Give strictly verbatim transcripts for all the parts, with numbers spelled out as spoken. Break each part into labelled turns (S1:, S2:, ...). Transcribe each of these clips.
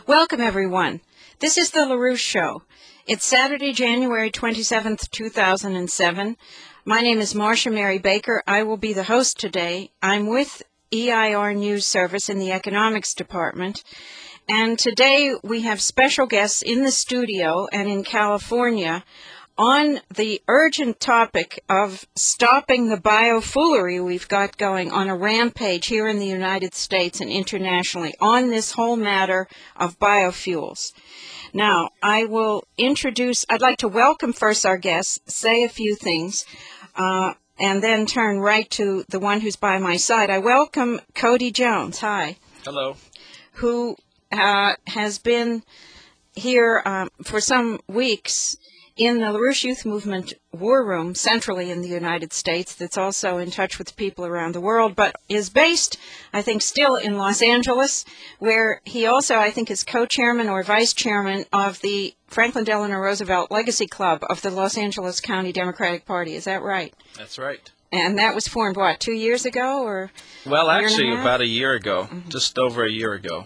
S1: Welcome, everyone. This is the LaRouche Show. It's Saturday, January twenty-seventh, two thousand seven. My name is Marcia Mary Baker. I will be the host today. I'm with E I R News Service in the Economics Department. And today we have special guests in the studio and in California on the urgent topic of stopping the biofoolery we've got going on a rampage here in the United States and internationally on this whole matter of biofuels. Now, I will introduce, I'd like to welcome first our guests, say a few things, uh, and then turn right to the one who's by my side. I welcome Cody Jones. Hi.
S2: Hello.
S1: Who uh, has been here um, for some weeks in the LaRouche Youth Movement War Room, centrally in the United States, that's also in touch with people around the world, but is based, I think, still in Los Angeles, where he also, I think, is co-chairman or vice-chairman of the Franklin Delano Roosevelt Legacy Club of the Los Angeles County Democratic Party. Is that right?
S2: That's right.
S1: And that was formed, what, two years ago? or
S2: Well, actually, about a year ago, mm-hmm. just over a year ago.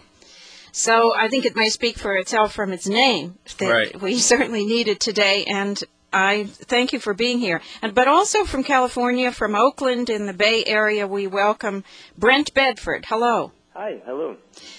S1: So I think it may speak for itself from its name that
S2: right.
S1: we certainly need it today, and I thank you for being here. And but also from California, from Oakland in the Bay Area, we welcome Brent Bedford. Hello.
S3: Hi, hello.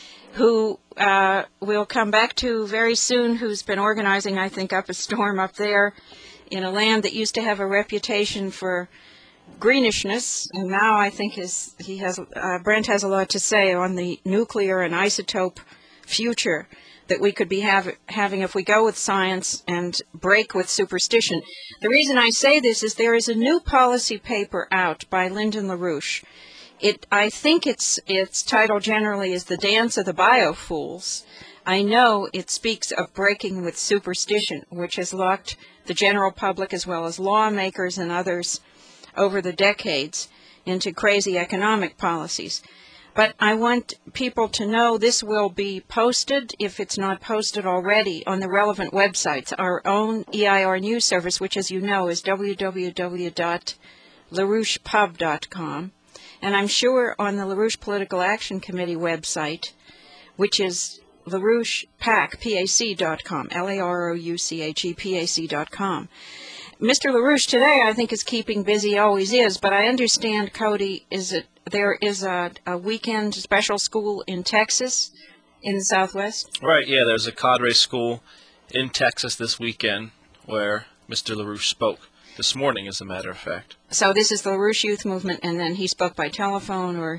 S1: Who uh, we'll come back to very soon, who's been organizing, I think, up a storm up there in a land that used to have a reputation for greenishness, and now I think his, he has, uh, Brent has a lot to say on the nuclear and isotope future that we could be have, having if we go with science and break with superstition. The reason I say this is there is a new policy paper out by Lyndon LaRouche. It, I think its its title generally is The Dance of the Biofools. I know it speaks of breaking with superstition, which has locked the general public as well as lawmakers and others over the decades into crazy economic policies. But I want people to know this will be posted, if it's not posted already, on the relevant websites. Our own E I R News Service, which, as you know, is w w w dot larouche pub dot com. And I'm sure on the LaRouche Political Action Committee website, which is LaRouche PAC, P A C dot com, L A R O U C H E P A C dot com. Mister LaRouche today, I think, is keeping busy, always is, but I understand, Cody, is it there is a, a weekend special school in Texas, in the Southwest?
S2: Right, yeah, there's a cadre school in Texas this weekend where Mister LaRouche spoke this morning, as a matter of fact.
S1: So this is the LaRouche Youth Movement, and then he spoke by telephone, or?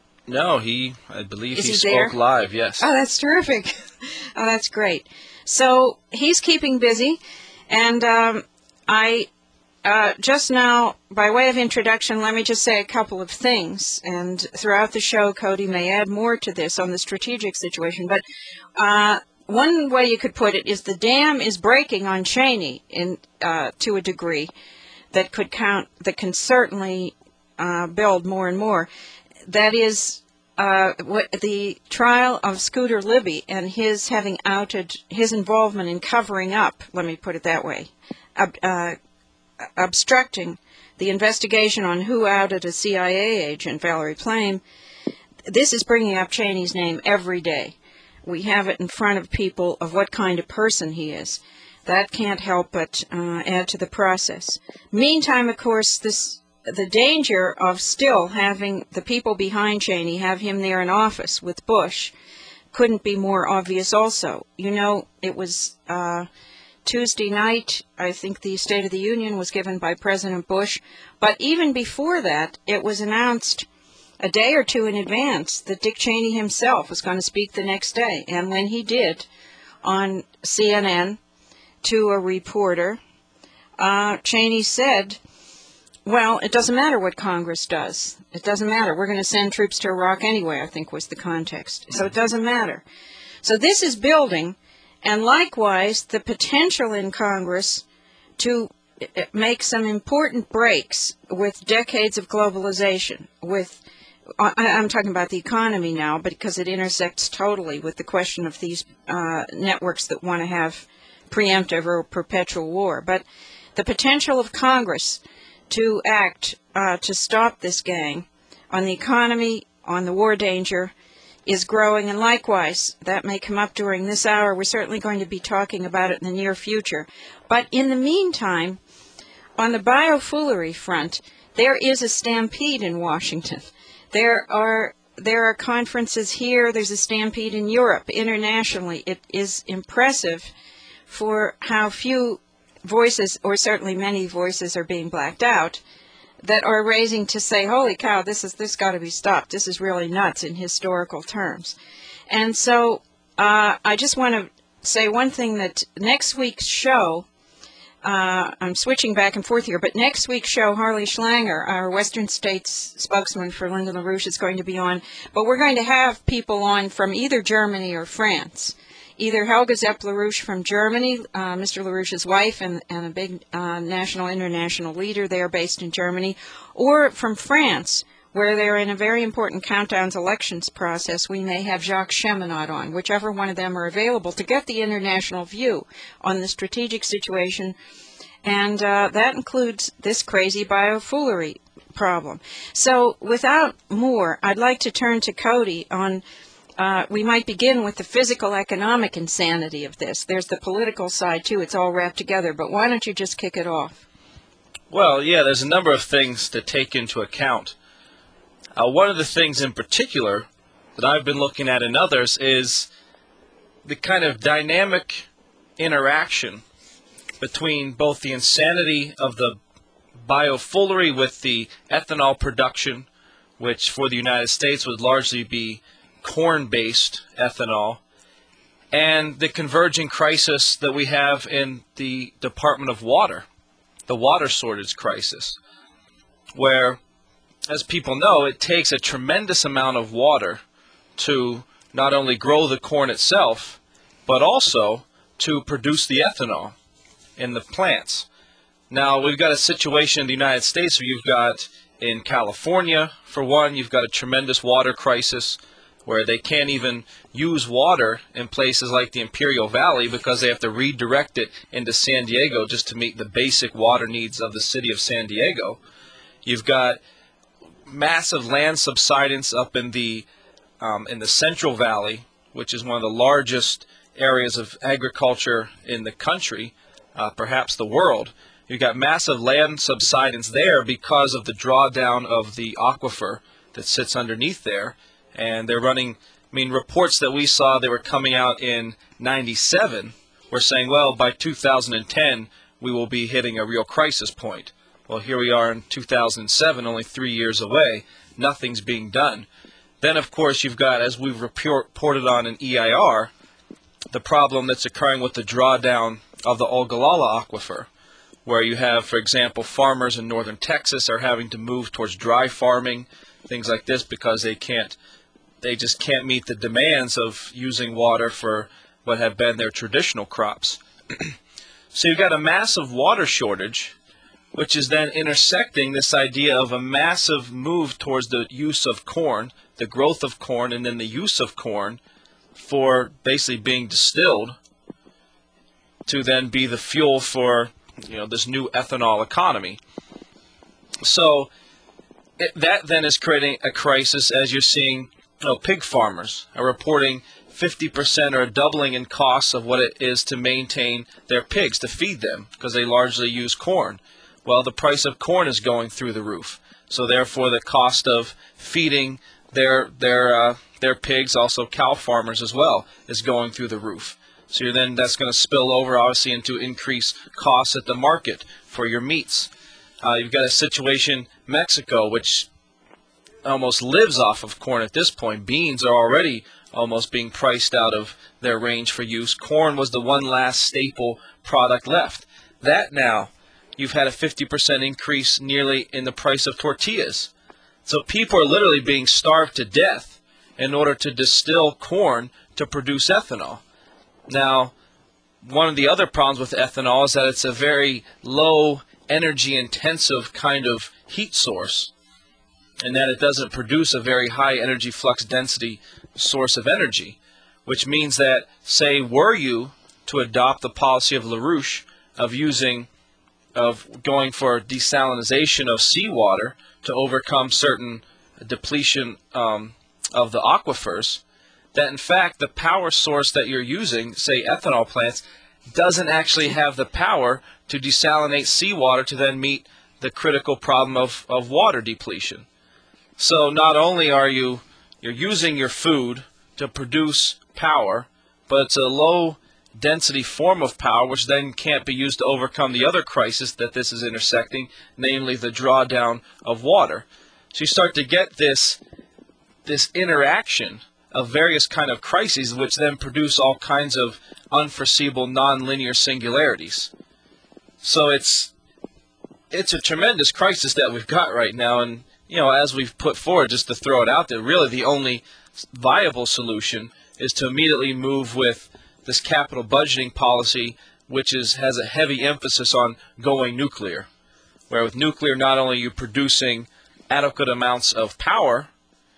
S2: No, he, I believe
S1: is
S2: he,
S1: he
S2: spoke
S1: there?
S2: live, yes.
S1: Oh, that's terrific. Oh, that's great. So he's keeping busy, and um, I uh, just now, by way of introduction, let me just say a couple of things. And throughout the show, Cody may add more to this on the strategic situation. But uh, one way you could put it is the dam is breaking on Cheney in uh, to a degree that could count, that can certainly uh, build more and more. That is uh, what, the trial of Scooter Libby and his having outed his involvement in covering up, let me put it that way, Uh, obstructing the investigation on who outed a C I A agent, Valerie Plame. This is bringing up Cheney's name every day. We have it in front of people of what kind of person he is. That can't help but uh, add to the process. Meantime, of course, this the danger of still having the people behind Cheney have him there in office with Bush couldn't be more obvious also. You know, it was Uh, Tuesday night, I think the State of the Union was given by President Bush, but even before that, it was announced a day or two in advance that Dick Cheney himself was going to speak the next day. And when he did, on C N N, to a reporter, uh, Cheney said, well, it doesn't matter what Congress does. It doesn't matter. We're going to send troops to Iraq anyway, I think was the context. So it doesn't matter. So this is building. And likewise, the potential in Congress to make some important breaks with decades of globalization, with, I'm talking about the economy now, but because it intersects totally with the question of these uh, networks that want to have preemptive or perpetual war. But the potential of Congress to act uh, to stop this gang on the economy, on the war danger, is growing, and likewise, that may come up during this hour. We're certainly going to be talking about it in the near future. But in the meantime, on the biofoolery front, there is a stampede in Washington. There are there are conferences here. There's a stampede in Europe. Internationally, it is impressive for how few voices, or certainly many voices, are being blacked out, that are raising to say, holy cow, this is this got to be stopped. This is really nuts in historical terms. And so uh, I just want to say one thing, that next week's show, uh, I'm switching back and forth here, but next week's show, Harley Schlanger, our Western States spokesman for Lyndon LaRouche, is going to be on. But we're going to have people on from either Germany or France. Either Helga Zepp LaRouche from Germany, uh, Mister LaRouche's wife and, and a big uh, national, international leader there based in Germany, or from France, where they're in a very important countdowns elections process. We may have Jacques Cheminade on, whichever one of them are available, to get the international view on the strategic situation, and uh, that includes this crazy biofoolery problem. So without more, I'd like to turn to Cody on Uh, we might begin with the physical economic insanity of this. There's the political side, too. It's all wrapped together. But why don't you just kick it off?
S2: Well, yeah, there's a number of things to take into account. Uh, one of the things in particular that I've been looking at in others is the kind of dynamic interaction between both the insanity of the biofoolery with the ethanol production, which for the United States would largely be corn-based ethanol, and the converging crisis that we have in the Department of Water, the water shortage crisis, where, as people know, it takes a tremendous amount of water to not only grow the corn itself, but also to produce the ethanol in the plants. Now, we've got a situation in the United States where you've got, in California, for one, you've got a tremendous water crisis, where they can't even use water in places like the Imperial Valley because they have to redirect it into San Diego just to meet the basic water needs of the city of San Diego. You've got massive land subsidence up in the um, in the Central Valley, which is one of the largest areas of agriculture in the country, uh, perhaps the world. You've got massive land subsidence there because of the drawdown of the aquifer that sits underneath there. And they're running, I mean, reports that we saw that were coming out in ninety-seven were saying, well, by two thousand ten, we will be hitting a real crisis point. Well, here we are in two thousand seven, only three years away. Nothing's being done. Then, of course, you've got, as we've reported on in E I R, the problem that's occurring with the drawdown of the Ogallala aquifer, where you have, for example, farmers in northern Texas are having to move towards dry farming, things like this, because they can't They just can't meet the demands of using water for what have been their traditional crops. So you've got a massive water shortage, which is then intersecting this idea of a massive move towards the use of corn, the growth of corn, and then the use of corn for basically being distilled to then be the fuel for, you know, this new ethanol economy. So it, that then is creating a crisis, as you're seeing. You know, pig farmers are reporting fifty percent or a doubling in costs of what it is to maintain their pigs, to feed them, because they largely use corn. Well, the price of corn is going through the roof. So therefore, the cost of feeding their their uh, their pigs, also cow farmers as well, is going through the roof. So you're then that's going to spill over, obviously, into increased costs at the market for your meats. Uh, you've got a situation, Mexico, which almost lives off of corn at this point. Beans are already almost being priced out of their range for use. Corn was the one last staple product left. That now, you've had a fifty percent increase nearly in the price of tortillas. So people are literally being starved to death in order to distill corn to produce ethanol. Now, one of the other problems with ethanol is that it's a very low energy intensive kind of heat source, and that it doesn't produce a very high energy flux density source of energy, which means that, say, were you to adopt the policy of LaRouche of using, of going for desalinization of seawater to overcome certain depletion um, of the aquifers, that in fact the power source that you're using, say ethanol plants, doesn't actually have the power to desalinate seawater to then meet the critical problem of, of water depletion. So not only are you you're using your food to produce power, but it's a low density form of power which then can't be used to overcome the other crisis that this is intersecting, namely the drawdown of water. So you start to get this this interaction of various kind of crises which then produce all kinds of unforeseeable nonlinear singularities. So it's it's a tremendous crisis that we've got right now, and you know, as we've put forward, just to throw it out there, really the only viable solution is to immediately move with this capital budgeting policy, which is has a heavy emphasis on going nuclear, where with nuclear not only are you producing adequate amounts of power,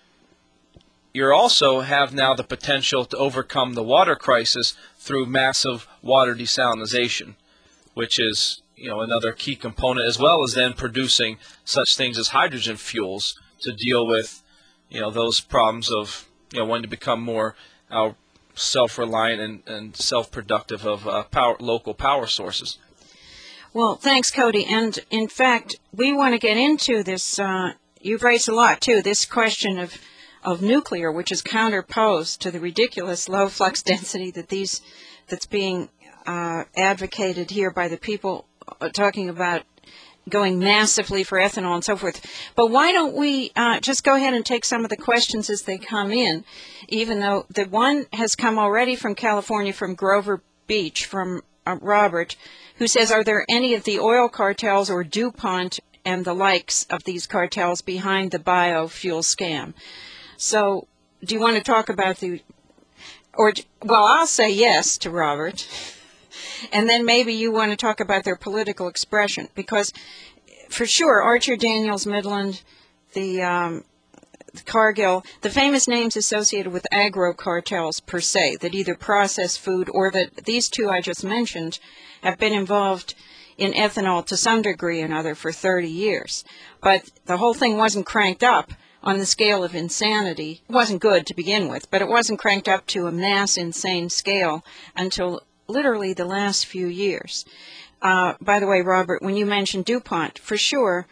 S2: you also have now the potential to overcome the water crisis through massive water desalination, which is, you know, another key component, as well as then producing such things as hydrogen fuels to deal with, you know, those problems of, you know, wanting to become more uh, self-reliant and, and self-productive of uh, power, local power sources.
S1: Well, thanks, Cody. And in fact, we want to get into this. Uh, you've raised a lot too. This question of of nuclear, which is counterposed to the ridiculous low flux density that these that's being uh, advocated here by the people uh, talking about going massively for ethanol and so forth. But why don't we uh, just go ahead and take some of the questions as they come in, even though the one has come already from California, from Grover Beach, from uh, Robert, who says, are there any of the oil cartels or DuPont and the likes of these cartels behind the biofuel scam? So do you want to talk about the, or, well, I'll say yes to Robert. And then maybe you want to talk about their political expression, because for sure, Archer Daniels Midland, the, um, the Cargill, the famous names associated with agro cartels per se, that either process food or that these two I just mentioned have been involved in ethanol to some degree or another for thirty years. But the whole thing wasn't cranked up on the scale of insanity. It wasn't good to begin with, but it wasn't cranked up to a mass insane scale until literally the last few years. Uh, by the way, Robert, when you mentioned DuPont, for sure,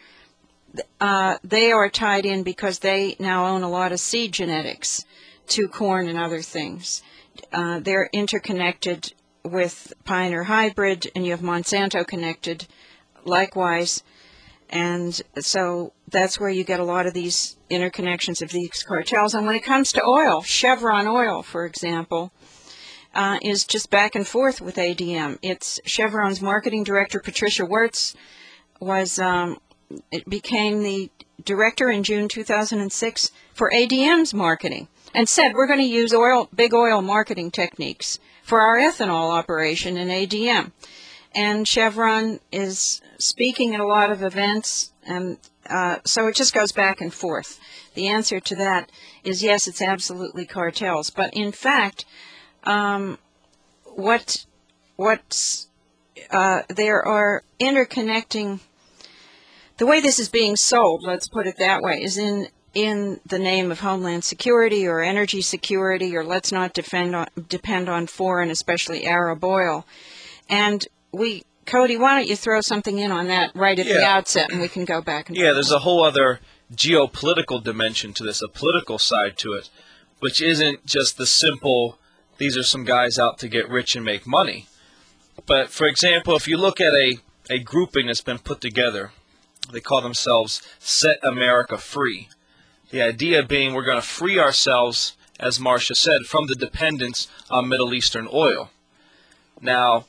S1: uh, they are tied in because they now own a lot of seed genetics to corn and other things. Uh, they're interconnected with Pioneer Hybrid, and you have Monsanto connected likewise. And so that's where you get a lot of these interconnections of these cartels. And when it comes to oil, Chevron Oil, for example, uh, is just back and forth with A D M. It's Chevron's marketing director, Patricia Wirtz, was um, it became the director in June two thousand six for A D M's marketing, and said, we're going to use oil, big oil marketing techniques for our ethanol operation in A D M. And Chevron is speaking at a lot of events, and uh, so it just goes back and forth. The answer to that is yes, it's absolutely cartels. But in fact, um, what what's uh, there are interconnecting. The way this is being sold, let's put it that way, is in in the name of Homeland Security or energy security, or let's not defend on, depend on foreign, especially Arab oil. And we, Cody, why don't you throw something in on that right at
S2: yeah.
S1: the outset, and we can go back and
S2: Yeah, there's a whole other geopolitical dimension to this, a political side to it, which isn't just the simple, these are some guys out to get rich and make money. But, for example, if you look at a, a grouping that's been put together, they call themselves Set America Free. The idea being we're going to free ourselves, as Marcia said, from the dependence on Middle Eastern oil. Now,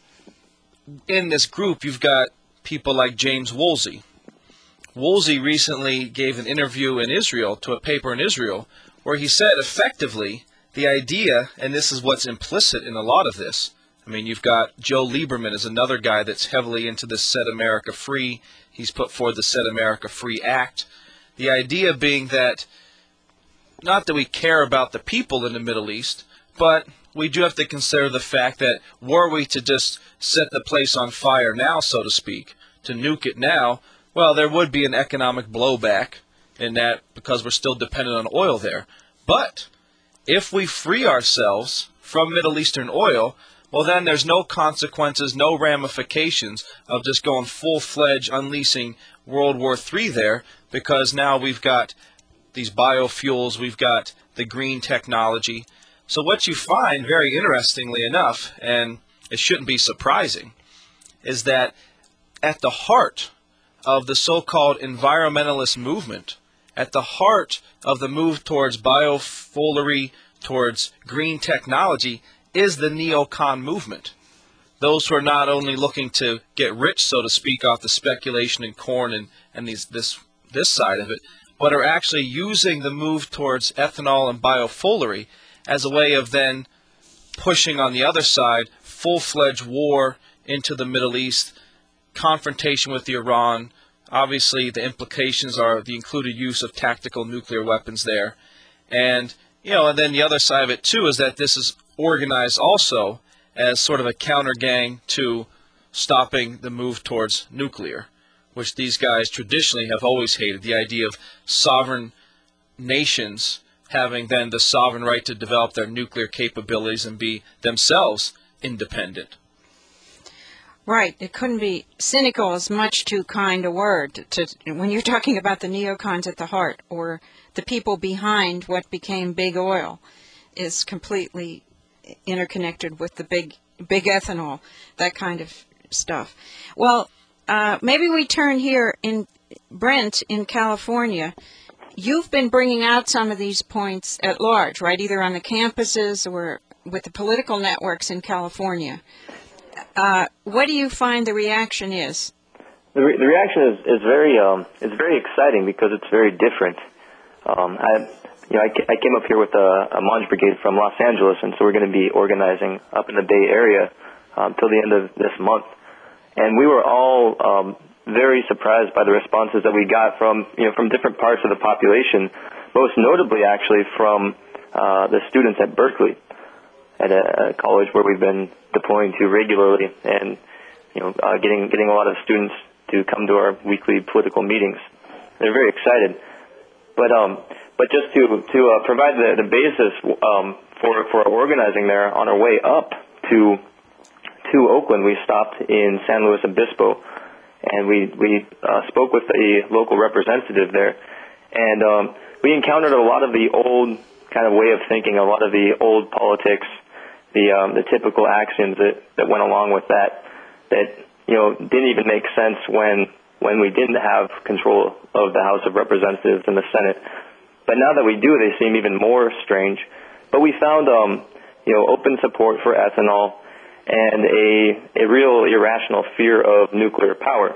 S2: in this group, you've got people like James Woolsey. Woolsey recently gave an interview in Israel to a paper in Israel where he said effectively the idea, and this is what's implicit in a lot of this, I mean, you've got Joe Lieberman is another guy that's heavily into this Set America Free. He's put forward the Set America Free Act. The idea being that, not that we care about the people in the Middle East, but we do have to consider the fact that were we to just set the place on fire now, so to speak, to nuke it now, well, there would be an economic blowback in that because we're still dependent on oil there. But if we free ourselves from Middle Eastern oil, well, then there's no consequences, no ramifications of just going full-fledged unleashing World War Three there, because now we've got these biofuels, we've got the green technology. So what you find, very interestingly enough, and it shouldn't be surprising, is that at the heart of the so-called environmentalist movement, at the heart of the move towards biofoulery, towards green technology, is the neocon movement. Those who are not only looking to get rich, so to speak, off the speculation in corn and, and these, this, this side of it, but are actually using the move towards ethanol and biofoulery as a way of then pushing on the other side full-fledged war into the Middle East, confrontation with Iran. Obviously, the implications are the included use of tactical nuclear weapons there. And, you know, and then the other side of it, too, is that this is organized also as sort of a counter gang to stopping the move towards nuclear, which these guys traditionally have always hated, the idea of sovereign nations having then the sovereign right to develop their nuclear capabilities and be themselves independent.
S1: Right. It couldn't be cynical is much too kind a word to, to when you're talking about the neocons at the heart, or the people behind what became big oil is completely interconnected with the big big ethanol, that kind of stuff. Well, uh, maybe we turn here in Brent in California. You've been bringing out some of these points at large, right? Either on the campuses or with the political networks in California. Uh, what do you find the reaction is?
S3: The, re- the reaction is, is very um, is very exciting because it's very different. Um, I, you know, I, I came up here with a, a Monge Brigade from Los Angeles, and so we're going to be organizing up in the Bay Area um, till the end of this month. And we were all um, very surprised by the responses that we got from you know from different parts of the population, most notably actually from uh, the students at Berkeley, at a, a college where we've been deploying to regularly, and you know uh, getting getting a lot of students to come to our weekly political meetings. They're very excited. But um, but just to to uh, provide the the basis um, for for our organizing there, on our way up to to Oakland, we stopped in San Luis Obispo, and we we uh, spoke with a local representative there, and um, we encountered a lot of the old kind of way of thinking, a lot of the old politics, the um, the typical axioms that that went along with that, that you know didn't even make sense when. when we didn't have control of the House of Representatives and the Senate. But now that we do, they seem even more strange. But we found, um, you know, open support for ethanol and a, a real irrational fear of nuclear power.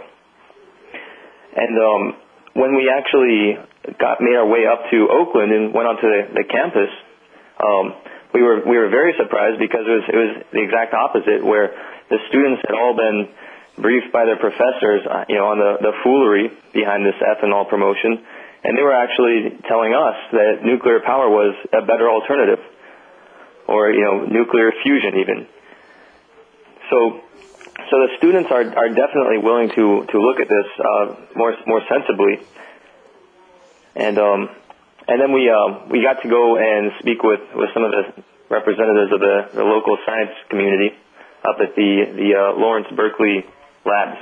S3: And um, when we actually got made our way up to Oakland and went onto the, the campus, um, we were we were very surprised because it was it was the exact opposite, where the students had all been briefed by their professors, uh, you know, on the, the foolery behind this ethanol promotion, and they were actually telling us that nuclear power was a better alternative, or, you know, nuclear fusion even. So, so the students are, are definitely willing to, to look at this uh, more more sensibly, and um, and then we um, we got to go and speak with, with some of the representatives of the, the local science community up at the the uh, Lawrence Berkeley labs,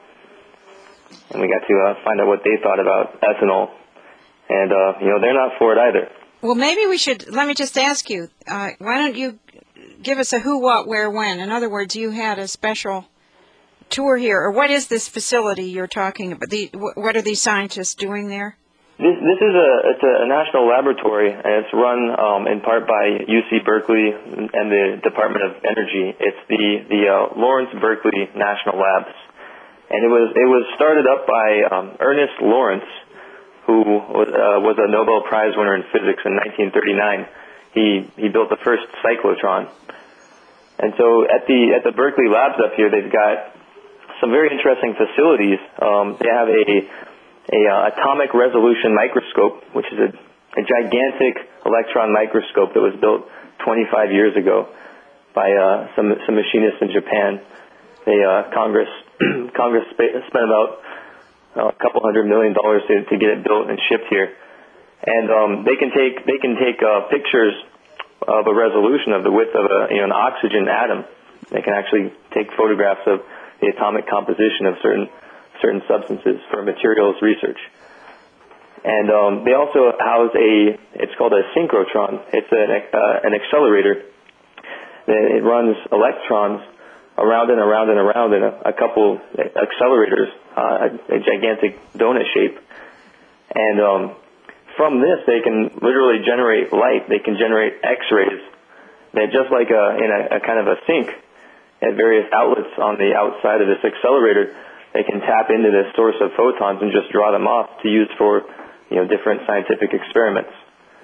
S3: and we got to uh, find out what they thought about ethanol, and uh, you know they're not for it either.
S1: Well, maybe we should. Let me just ask you. Uh, why don't you give us a who, what, where, when? In other words, you had a special tour here, or what is this facility you're talking about? The, what are these scientists doing there?
S3: This this is a it's a national laboratory, and it's run um, in part by U C Berkeley and the Department of Energy. It's the the uh, Lawrence Berkeley National Labs, and it was it was started up by um, Ernest Lawrence, who was uh, was a Nobel Prize winner in physics in nineteen thirty-nine. He he built the first cyclotron, and so at the at the Berkeley Labs up here, they've got some very interesting facilities. Um, they have a a uh, atomic resolution microscope, which is a, a gigantic electron microscope that was built twenty-five years ago by uh, some some machinists in Japan. They uh, Congress Congress sp- spent about uh, a couple hundred million dollars to, to get it built and shipped here, and um, they can take they can take uh, pictures of a resolution of the width of a, you know, an oxygen atom. They can actually take photographs of the atomic composition of certain certain substances for materials research. And um, they also house a, it's called a synchrotron. It's an, uh, an accelerator. It runs electrons around and around and around in a, a couple accelerators, uh, a, a gigantic donut shape. And um, from this, they can literally generate light. They can generate X-rays that, just like a, in a, a kind of a sink at various outlets on the outside of this accelerator, they can tap into this source of photons and just draw them off to use for, you know, different scientific experiments.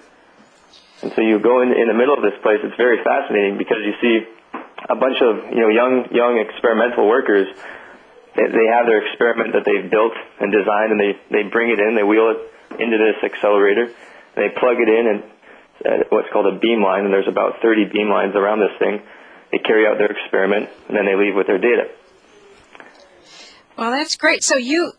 S3: And so you go in, in the middle of this place. It's very fascinating because you see a bunch of, you know, young young experimental workers. They, they have their experiment that they've built and designed, and they, they bring it in, they wheel it into this accelerator, and they plug it in and uh, what's called a beamline, and there's about thirty beamlines around this thing. They carry out their experiment, and then they leave with their data.
S1: Well, that's great. So you,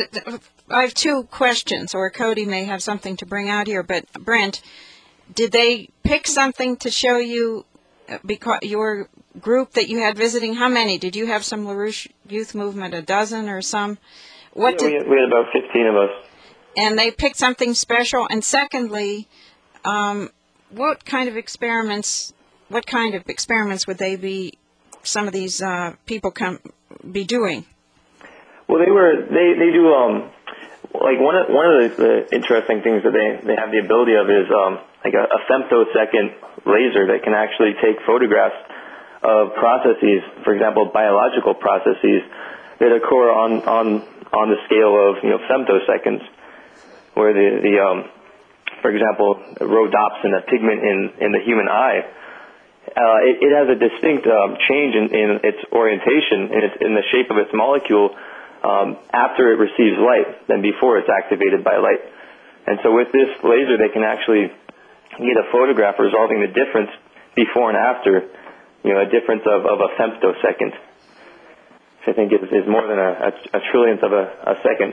S1: I have two questions, or Cody may have something to bring out here, but Brent, did they pick something to show you, because your group that you had visiting, how many? Did you have some LaRouche Youth Movement, a dozen or some? What
S3: yeah,
S1: did,
S3: we, had, we had about fifteen of us.
S1: And they picked something special. And secondly, um, what kind of experiments, what kind of experiments would they be, some of these uh, people come be doing?
S3: Well, they were they they do um like one of one of the, the interesting things that they they have the ability of is um like a, a femtosecond laser that can actually take photographs of processes, for example, biological processes that occur on on on the scale of, you know, femtoseconds, where the the um for example, rhodopsin, a pigment in in the human eye. Uh, it, it has a distinct um, change in, in its orientation, in, its, in the shape of its molecule, um, after it receives light than before it's activated by light. And so with this laser, they can actually get a photograph resolving the difference before and after, you know, a difference of, of a femtosecond, which I think is, is more than a, a, a trillionth of a, a second.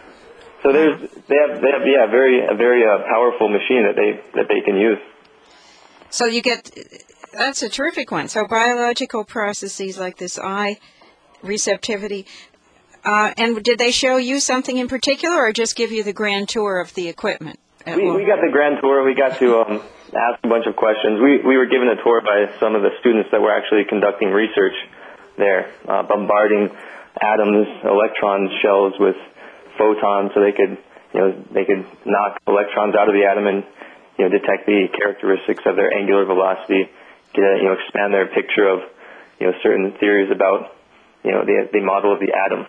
S3: So there's, they have, they have, yeah, very, a very uh, powerful machine that they that they can use.
S1: So you get, that's a terrific one. So biological processes like this eye receptivity. Uh, and did they show you something in particular, or just give you the grand tour of the equipment?
S3: We, we got the grand tour. We got to um, ask a bunch of questions. We we were given a tour by some of the students that were actually conducting research there, uh, bombarding atoms, electron shells with photons, so they could, you know, they could knock electrons out of the atom and, you know, detect the characteristics of their angular velocity, get a, you know, expand their picture of, you know, certain theories about, you know, the the model of the atom.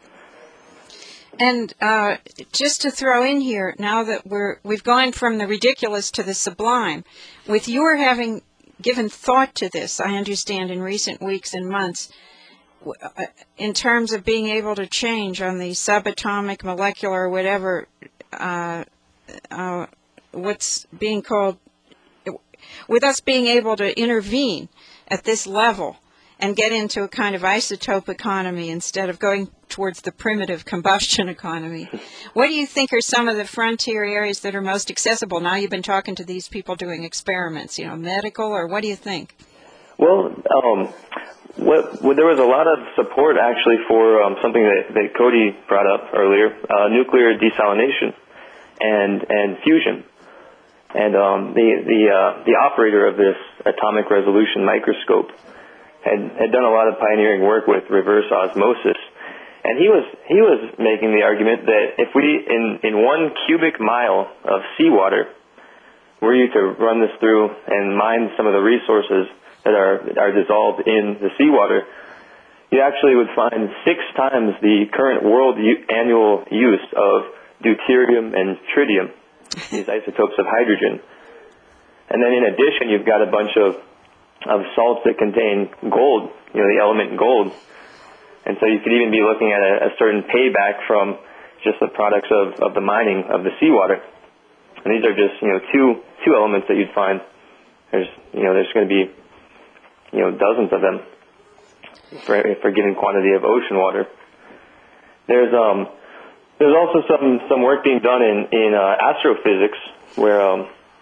S1: And uh, just to throw in here, now that we're we've gone from the ridiculous to the sublime, with your having given thought to this, I understand in recent weeks and months, in terms of being able to change on the subatomic, molecular, whatever, uh, uh, what's being called, with us being able to intervene at this level and get into a kind of isotope economy instead of going towards the primitive combustion economy. What do you think are some of the frontier areas that are most accessible? Now you've been talking to these people doing experiments, you know, medical, or what do you think?
S3: Well, um, what, well there was a lot of support actually for um, something that, that Cody brought up earlier, uh, nuclear desalination and and fusion. And um, the the uh, the operator of this atomic resolution microscope had had done a lot of pioneering work with reverse osmosis, and he was he was making the argument that if we in in one cubic mile of seawater were you to run this through and mine some of the resources that are are dissolved in the seawater, you actually would find six times the current world u- annual use of deuterium and tritium, these isotopes of hydrogen. And then in addition, you've got a bunch of of salts that contain gold, you know, the element gold. And so you could even be looking at a, a certain payback from just the products of, of the mining of the seawater. And these are just, you know, two two elements that you'd find. There's, you know, there's going to be, you know, dozens of them for, for a given quantity of ocean water. There's um there's also some, some work being done in, in uh, astrophysics where um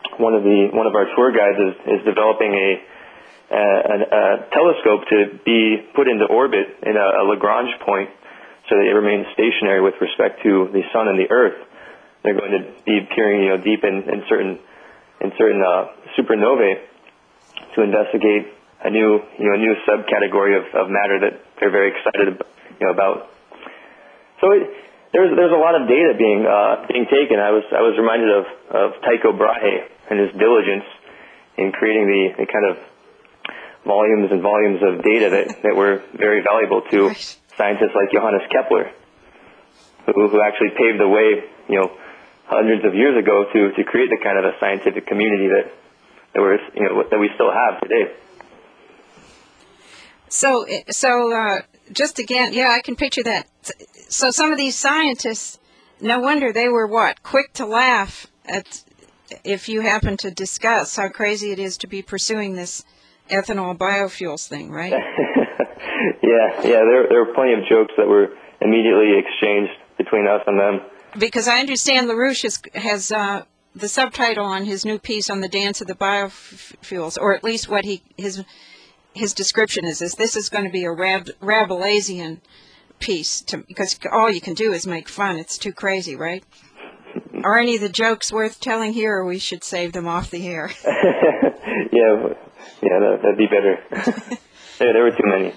S3: one of the one of our tour guides is, is developing a, a, a telescope to be put into orbit in a, a Lagrange point, so that it remains stationary with respect to the sun and the Earth. They're going to be peering, you know, deep in, in certain in certain uh, supernovae to investigate a new, you know, a new subcategory of, of matter that they're very excited about, you know, about. So it, there's there's a lot of data being uh, being taken. I was I was reminded of, of Tycho Brahe and his diligence in creating the, the kind of volumes and volumes of data that, that were very valuable to scientists like Johannes Kepler, who who actually paved the way, you know, hundreds of years ago to, to create the kind of a scientific community that that we're, you know, that we still have today.
S1: So, so uh, just again, yeah, I can picture that. So some of these scientists, no wonder they were what, quick to laugh at if you happen to discuss how crazy it is to be pursuing this ethanol biofuels thing, right?
S3: yeah, yeah, there there were plenty of jokes that were immediately exchanged between us and them.
S1: Because I understand LaRouche has, has uh, the subtitle on his new piece on the dance of the biofuels, or at least what he his his description is, is this is going to be a Rab, Rabelaisian piece, to, because all you can do is make fun. It's too crazy, right? Are any of the jokes worth telling here, or we should save them off the air?
S3: yeah, yeah, that, that'd be better. there, there were too many.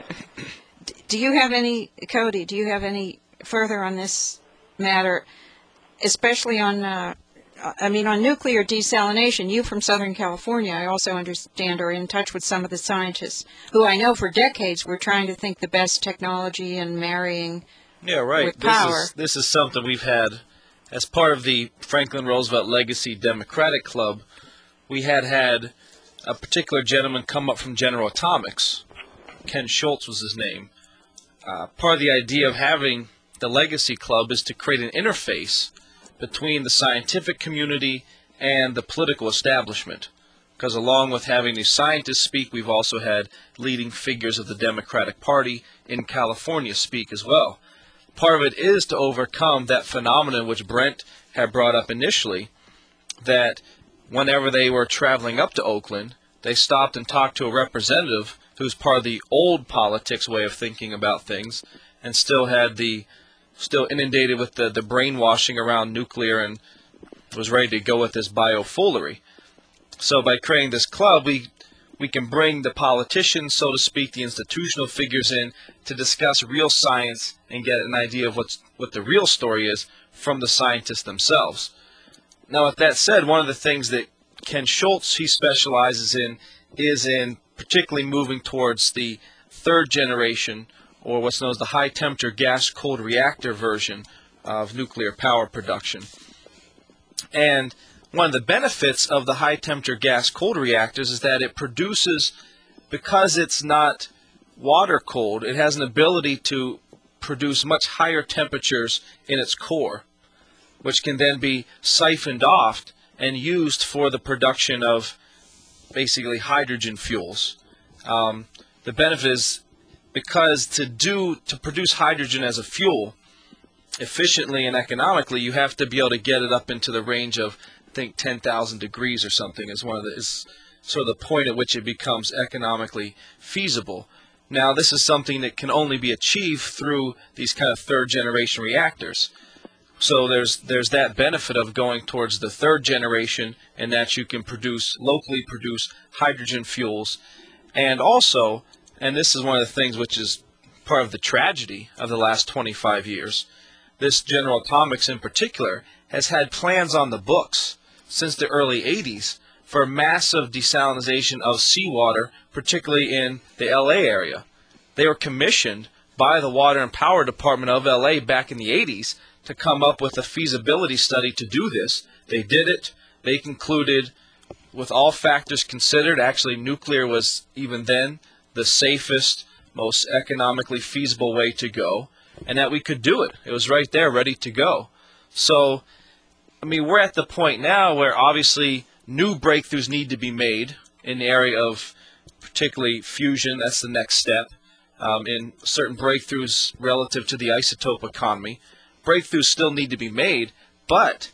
S1: Do you have any, Cody, do you have any further on this matter, especially on, uh, I mean, on nuclear desalination? You from Southern California, I also understand, are in touch with some of the scientists who I know for decades were trying to think the best technology and marrying
S2: yeah, right.
S1: with
S2: this
S1: power.
S2: Is, this is something we've had as part of the Franklin Roosevelt Legacy Democratic Club. We had had a particular gentleman come up from General Atomics. Ken Schultz was his name. Uh, part of the idea of having the Legacy Club is to create an interface between the scientific community and the political establishment. Because along with having these scientists speak, we've also had leading figures of the Democratic Party in California speak as well. Part of it is to overcome that phenomenon which Brent had brought up initially, that whenever they were traveling up to Oakland, they stopped and talked to a representative who's part of the old politics way of thinking about things and still had the still inundated with the, the brainwashing around nuclear and was ready to go with this biofoolery. So by creating this club, we we can bring the politicians, so to speak, the institutional figures in to discuss real science and get an idea of what's, what the real story is from the scientists themselves. Now, with that said, one of the things that Ken Schultz, he specializes in, is in particularly moving towards the third generation, or what's known as the high-temperature gas-cooled reactor version of nuclear power production. And one of the benefits of the high-temperature gas-cooled reactors is that it produces, because it's not water-cooled, it has an ability to produce much higher temperatures in its core, which can then be siphoned off and used for the production of basically hydrogen fuels. Um, the benefit is because to do to produce hydrogen as a fuel efficiently and economically, you have to be able to get it up into the range of, I think, ten thousand degrees or something is one of the is sort of the point at which it becomes economically feasible. Now, this is something that can only be achieved through these kind of third generation reactors. So there's there's that benefit of going towards the third generation, and that you can produce locally produce hydrogen fuels. And also, and this is one of the things which is part of the tragedy of the last twenty-five years, this General Atomics in particular has had plans on the books since the early eighties for massive desalination of seawater, particularly in the L A area. They were commissioned by the Water and Power Department of L A back in the eighties to come up with a feasibility study to do this. They did it. They concluded, with all factors considered, actually nuclear was even then the safest, most economically feasible way to go, and that we could do it. It was right there, ready to go. So, I mean, we're at the point now where obviously new breakthroughs need to be made in the area of particularly fusion. That's the next step um, in certain breakthroughs relative to the isotope economy. Breakthroughs still need to be made, but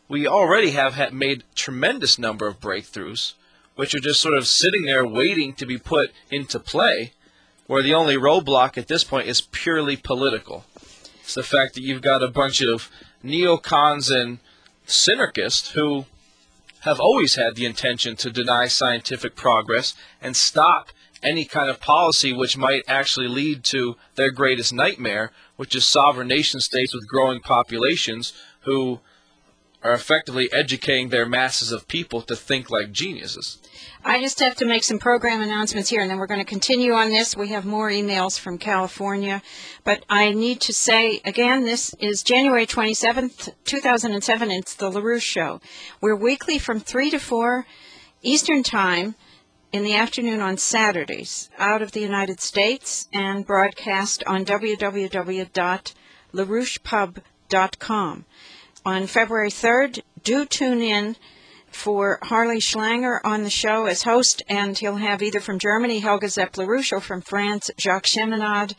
S2: we already have had made tremendous number of breakthroughs, which are just sort of sitting there waiting to be put into play, where the only roadblock at this point is purely political. It's the fact that you've got a bunch of neocons and synarchists who have always had the intention to deny scientific progress and stop any kind of policy which might actually lead to their greatest nightmare, which is sovereign nation states with growing populations who are effectively educating their masses of people to think like geniuses.
S1: I just have to make some program announcements here, and then we're going to continue on this. We have more emails from California. But I need to say, again, this is January twenty-seventh, two thousand seven. It's the LaRouche Show. We're weekly from three to four Eastern Time in the afternoon on Saturdays out of the United States, and broadcast on w w w dot larouche pub dot com. On February third, do tune in for Harley Schlanger on the show as host, and he'll have either from Germany, Helga Zepp-LaRouche, or from France, Jacques Cheminade.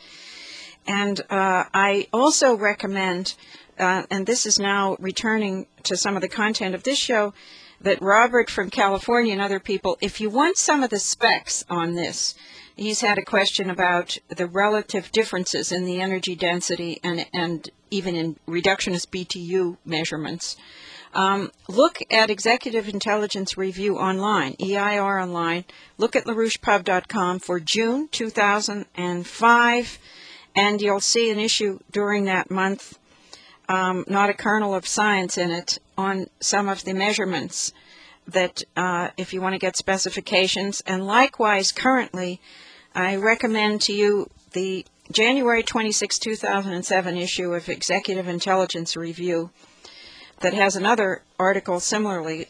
S1: And uh, I also recommend, uh, and this is now returning to some of the content of this show, that Robert from California and other people, if you want some of the specs on this, he's had a question about the relative differences in the energy density and, and even in reductionist B T U measurements. Um, look at Executive Intelligence Review online, E I R online. Look at larouche pub dot com for June two thousand five, and you'll see an issue during that month, um, not a kernel of science in it, on some of the measurements that uh, if you want to get specifications. And likewise, currently, I recommend to you the January twenty-sixth, two thousand seven issue of Executive Intelligence Review, that has another article similarly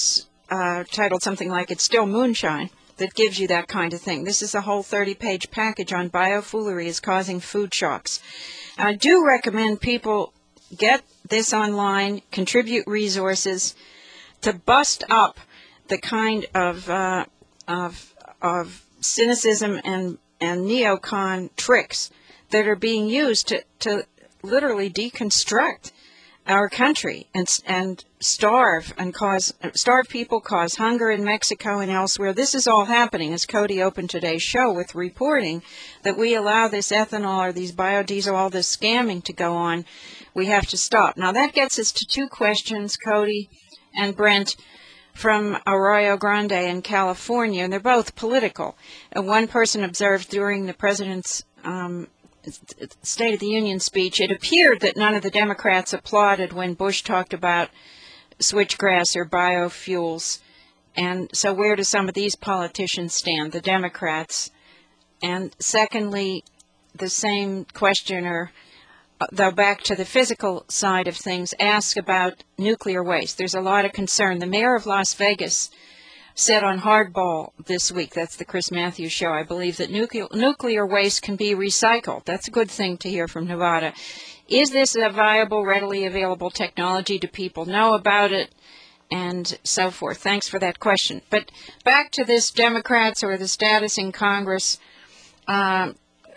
S1: uh, titled something like "It's Still Moonshine," that gives you that kind of thing. This is a whole thirty-page package on biofoolery is causing food shocks. I do recommend people get this online, contribute resources to bust up the kind of uh, of, of cynicism and, and neocon tricks that are being used to, to literally deconstruct our country and and starve and cause starve people, cause hunger in Mexico and elsewhere. This is all happening, as Cody opened today's show with reporting that we allow this ethanol or these biodiesel, all this scamming to go on. We have to stop. Now that gets us to two questions, Cody and Brent, from Arroyo Grande in California, and they're both political. And one person observed during the president's um, State of the Union speech, it appeared that none of the Democrats applauded when Bush talked about switchgrass or biofuels. And so where do some of these politicians stand, the Democrats? And secondly, the same questioner, though back to the physical side of things, asks about nuclear waste. There's a lot of concern. The mayor of Las Vegas said on Hardball this week, that's the Chris Matthews show, I believe, that nuclear, nuclear waste can be recycled. That's a good thing to hear from Nevada. Is this a viable, readily available technology? Do people know about it? And so forth. Thanks for that question. But back to this Democrats or the status in Congress. Um,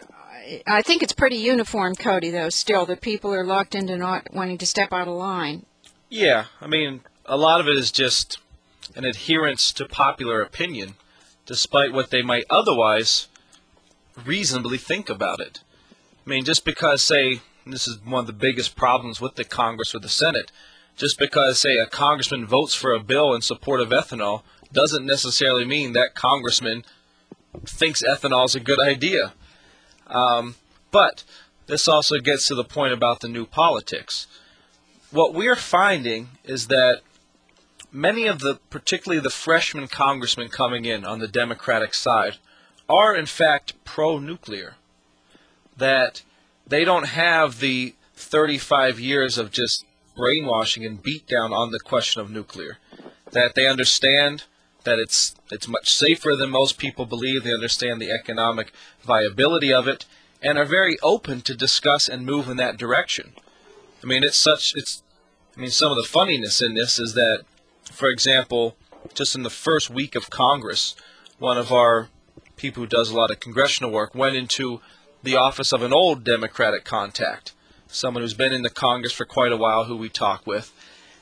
S1: I think it's pretty uniform, Cody, though, still, that people are locked into not wanting to step out of line.
S2: Yeah, I mean, a lot of it is just an adherence to popular opinion, despite what they might otherwise reasonably think about it. I mean, just because, say, and this is one of the biggest problems with the Congress or the Senate, just because, say, a congressman votes for a bill in support of ethanol doesn't necessarily mean that congressman thinks ethanol is a good idea. Um, but this also gets to the point about the new politics. What we're finding is that many of the, particularly the freshman congressmen coming in on the Democratic side, are in fact pro-nuclear. That they don't have the thirty-five years of just brainwashing and beatdown on the question of nuclear. That they understand that it's it's much safer than most people believe. They understand the economic viability of it, and are very open to discuss and move in that direction. I mean, it's such it's. I mean, some of the funniness in this is that, for example, just in the first week of Congress, one of our people who does a lot of congressional work went into the office of an old Democratic contact, someone who's been in the Congress for quite a while, who we talk with,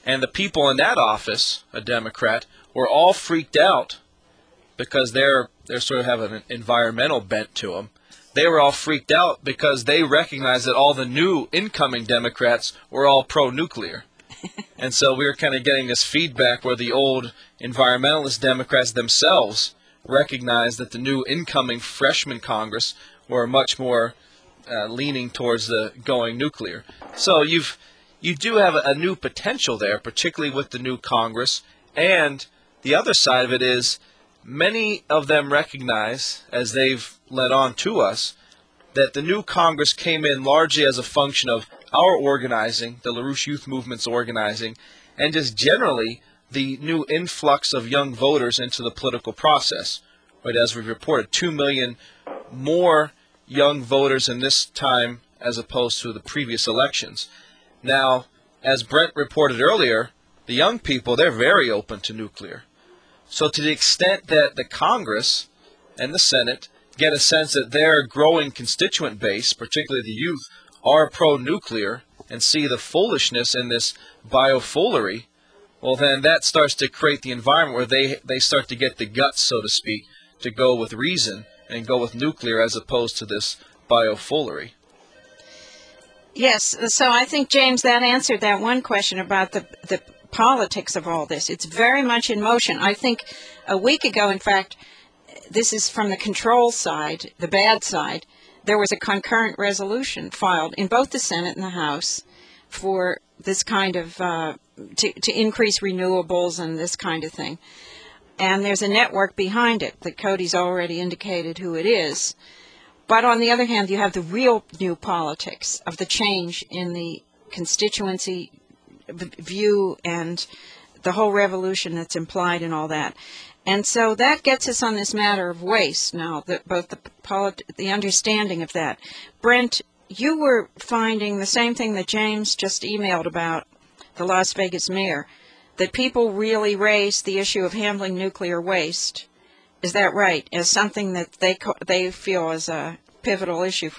S2: And the people in that office, a Democrat, were all freaked out because they're they're sort of have an environmental bent to them. They were all freaked out because they recognized that all the new incoming Democrats were all pro-nuclear. And so we were kind of getting this feedback where the old environmentalist Democrats themselves recognized that the new incoming freshman Congress were much more uh, leaning towards the going nuclear. So you've you do have a, a new potential there, particularly with the new Congress. And the other side of it is many of them recognize, as they've led on to us, that the new Congress came in largely as a function of our organizing, the LaRouche Youth Movement's organizing, and just generally the new influx of young voters into the political process. Right, as we've reported, two million more young voters in this time as opposed to the previous elections. Now, as Brent reported earlier, the young people, they're very open to nuclear. So to the extent that the Congress and the Senate get a sense that their growing constituent base, particularly the youth, are pro-nuclear and see the foolishness in this biofoolery, well, then that starts to create the environment where they, they start to get the guts, so to speak, to go with reason and go with nuclear as opposed to this biofoolery.
S1: Yes, so I think, James, that answered that one question about the the politics of all this. It's very much in motion. I think a week ago, in fact, this is from the control side, the bad side, there was a concurrent resolution filed in both the Senate and the House for this kind of, uh, to, to increase renewables and this kind of thing. And there's a network behind it that Cody's already indicated who it is. But on the other hand, you have the real new politics of the change in the constituency view and the whole revolution that's implied in all that. And so that gets us on this matter of waste now, the, both the, polit- the understanding of that. Brent, you were finding the same thing that James just emailed about the Las Vegas mayor, that people really raise the issue of handling nuclear waste. Is that right? As something that they co- they feel is a pivotal issue.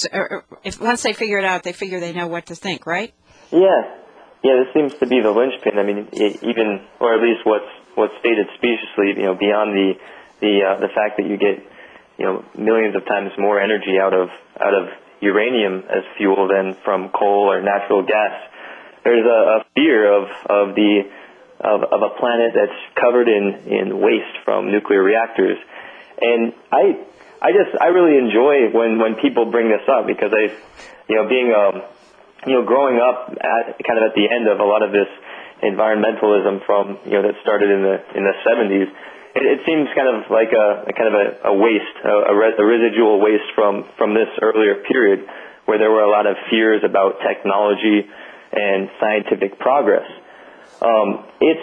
S1: If once they figure it out, they figure they know what to think, right?
S3: Yeah. Yeah, this seems to be the linchpin. I mean, even, or at least what's what's stated speciously, you know, beyond the the uh, the fact that you get, you know, millions of times more energy out of out of uranium as fuel than from coal or natural gas. There's a, a fear of of the of, of a planet that's covered in, in waste from nuclear reactors, and I I just I really enjoy when, when people bring this up because I, you know, being um you know growing up at kind of at the end of a lot of this environmentalism from you know that started in the in the seventies. It, it seems kind of like a, a kind of a, a waste, a, a, re, a residual waste from, from this earlier period, where there were a lot of fears about technology and scientific progress. Um, it's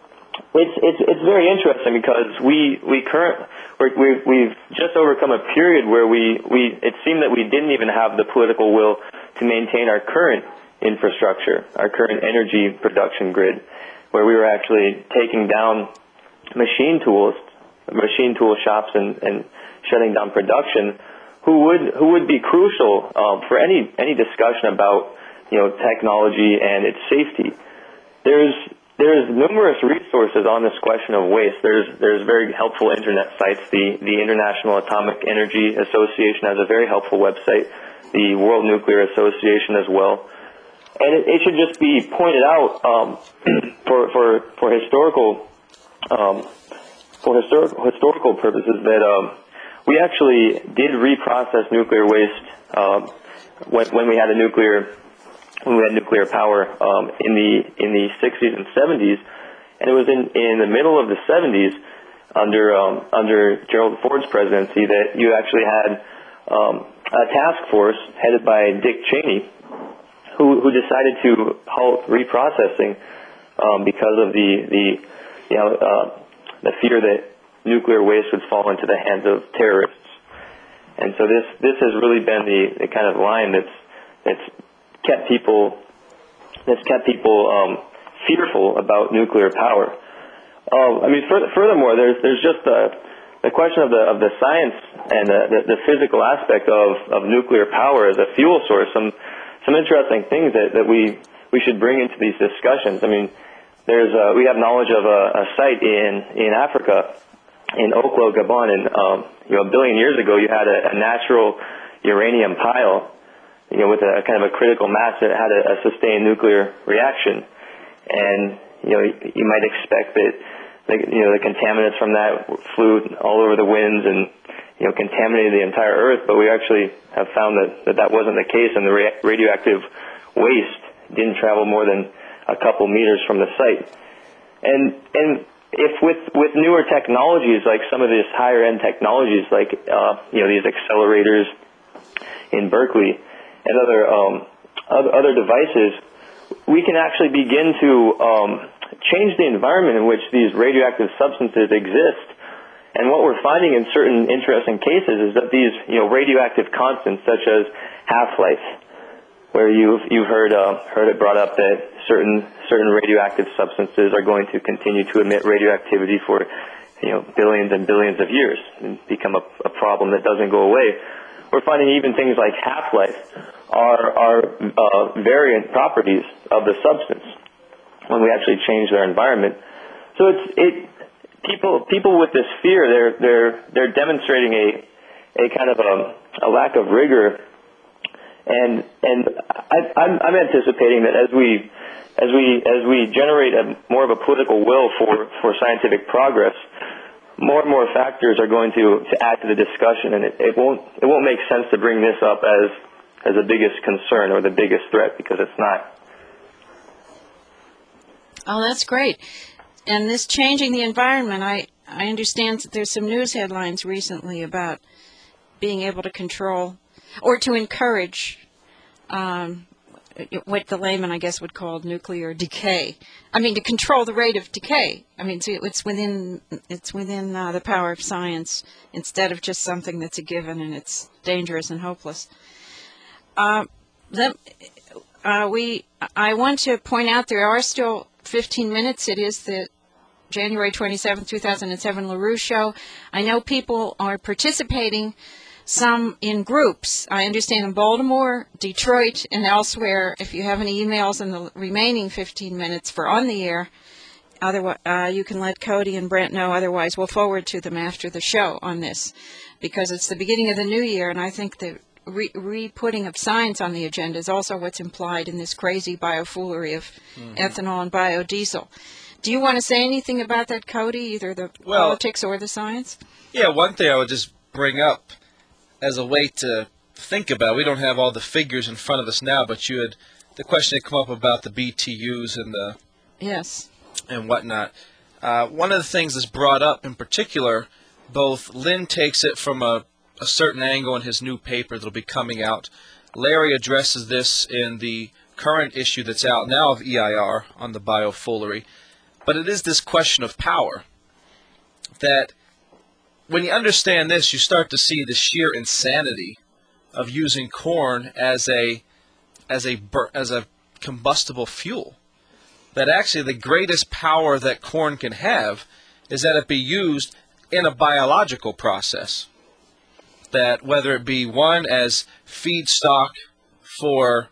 S3: it's it's it's very interesting because we we current we're, we've we've just overcome a period where we we it seemed that we didn't even have the political will to maintain our current infrastructure, our current energy production grid, where we were actually taking down machine tools, machine tool shops, and, and shutting down production, who would who would be crucial um, for any any discussion about you know technology and its safety. There's there's numerous resources on this question of waste. There's there's very helpful internet sites. The the International Atomic Energy Association has a very helpful website. The World Nuclear Association as well. And it, it should just be pointed out um, for for for historical um, for historical historical purposes that um, we actually did reprocess nuclear waste um, when when we had a nuclear when we had nuclear power um, in the in the sixties and seventies, and it was in in the middle of the seventies under um, under Gerald Ford's presidency that you actually had um, a task force headed by Dick Cheney, who who decided to halt reprocessing um, because of the the you know uh, the fear that nuclear waste would fall into the hands of terrorists. And so this this has really been the, the kind of line that's that's kept people that's kept people um, fearful about nuclear power. Uh, I mean, further, furthermore, there's there's just the the question of the of the science and the, the, the physical aspect of, of nuclear power as a fuel source. Some some interesting things that, that we we should bring into these discussions. I mean, there's uh, we have knowledge of a, a site in in Africa, in Oklo, Gabon, and um, you know, a billion years ago, you had a, a natural uranium pile, you know, with a, a kind of a critical mass that had a, a sustained nuclear reaction, and you know, you might expect that, the, you know, the contaminants from that flew all over the winds and, you know, contaminated the entire Earth, but we actually have found that that, that wasn't the case, and the ra- radioactive waste didn't travel more than a couple meters from the site. And and if with with newer technologies, like some of these higher end technologies, like uh, you know, these accelerators in Berkeley and other um, other, other devices, we can actually begin to um, change the environment in which these radioactive substances exist. And what we're finding in certain interesting cases is that these, you know, radioactive constants, such as half-life, where you've you've heard uh, heard it brought up that certain certain radioactive substances are going to continue to emit radioactivity for, you know, billions and billions of years and become a, a problem that doesn't go away. We're finding even things like half-life are are uh, variant properties of the substance when we actually change their environment. So it's it people people with this fear, they're they're they're demonstrating a a kind of a, a lack of rigor. And and I, I'm, I'm anticipating that as we as we as we generate a, more of a political will for, for scientific progress, more and more factors are going to, to add to the discussion, and it, it won't it won't make sense to bring this up as as the biggest concern or the biggest threat, because it's not.
S1: Oh, that's great. And this changing the environment, I I understand that there's some news headlines recently about being able to control or to encourage um, what the layman, I guess, would call nuclear decay. I mean, to control the rate of decay. I mean, so it's within it's within uh, the power of science, instead of just something that's a given and it's dangerous and hopeless. Uh, that, uh, we I want to point out there are still fifteen minutes. It is the January twenty-seventh, two thousand seven LaRue show. I know people are participating, some in groups. I understand in Baltimore, Detroit, and elsewhere. If you have any emails in the remaining fifteen minutes for on the air, otherwise, uh, you can let Cody and Brent know. Otherwise, we'll forward to them after the show on this, because it's the beginning of the new year, and I think the re- re-putting of science on the agenda is also what's implied in this crazy biofoolery of mm-hmm. ethanol and biodiesel. Do you want to say anything about that, Cody, either the well, politics or the science?
S2: Yeah, one thing I would just bring up as a way to think about, we don't have all the figures in front of us now, but you had the question had come up about the B T Us and the
S1: yes
S2: and whatnot. Uh, one of the things that's brought up in particular, both Lynn takes it from a, a certain angle in his new paper that'll be coming out. Larry addresses this in the current issue that's out now of E I R on the biofoolery. But it is this question of power that when you understand this, you start to see the sheer insanity of using corn as a as a as a combustible fuel. That actually the greatest power that corn can have is that it be used in a biological process. That whether it be one as feedstock for